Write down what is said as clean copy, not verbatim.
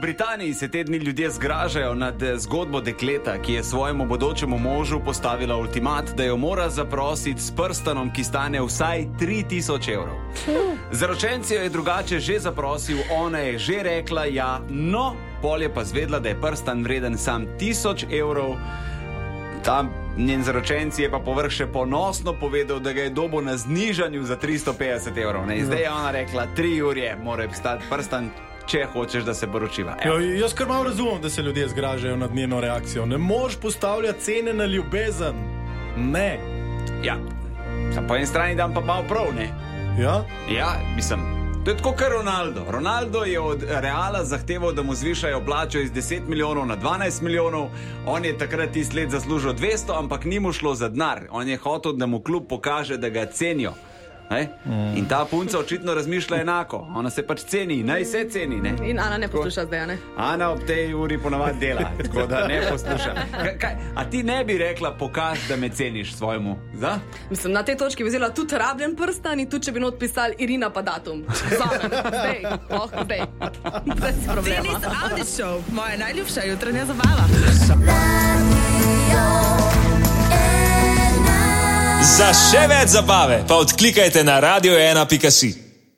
Britaniji se te dni ljudje zgražajo nad zgodbo dekleta, ki je svojemu bodočemu možu postavila ultimat, da jo mora zaprositi s prstanom, ki stane vsaj 3000 evrov. Zaročenci jo je drugače že zaprosil, ona je že rekla ja, no, pol je pa zvedla, da je prstan vreden sam 1000 evrov. Ta njen zaročenci je pa povrh še ponosno povedal, da ga je dobil na znižanju za 350 evrov. Zdaj je ona rekla, 3 urje mora stati prstan, če hočeš, da se poročiva. Jaz kar malo razumem, da se ljudje zgražajo nad njeno reakcijo. Ne moš postavljati cene na ljubezen. Ne. Ja, po eni strani dam pa malo prav, ne? Ja? Ja, mislim, to je tako kot Ronaldo. Ronaldo je od Reala zahteval, da mu zvišajo plačo iz 10 milijonov na 12 milijonov. On je takrat tisti let zaslužil 200, ampak ni mu šlo za denar. On je hotel, da mu klub pokaže, da ga cenijo. In ta punca očitno razmišlja enako. Ona se pač ceni, naj se ceni, ne? In Ana ne posluša zdaj, ne? Ana ob tej uri ponavadi dela, tako da ne posluša. A ti ne bi rekla, pokaž, da me ceniš svojemu? Da? Mislim, na tej točki bi vzela tudi rabljen prstan in tudi, če bi not pisali Irina pa datum. Zamem, zdaj, zdaj. Brez problema. Playlist Audi Show, moja najljubša jutranja zabava. Za še več zabave pa odklikajte na radio1.si.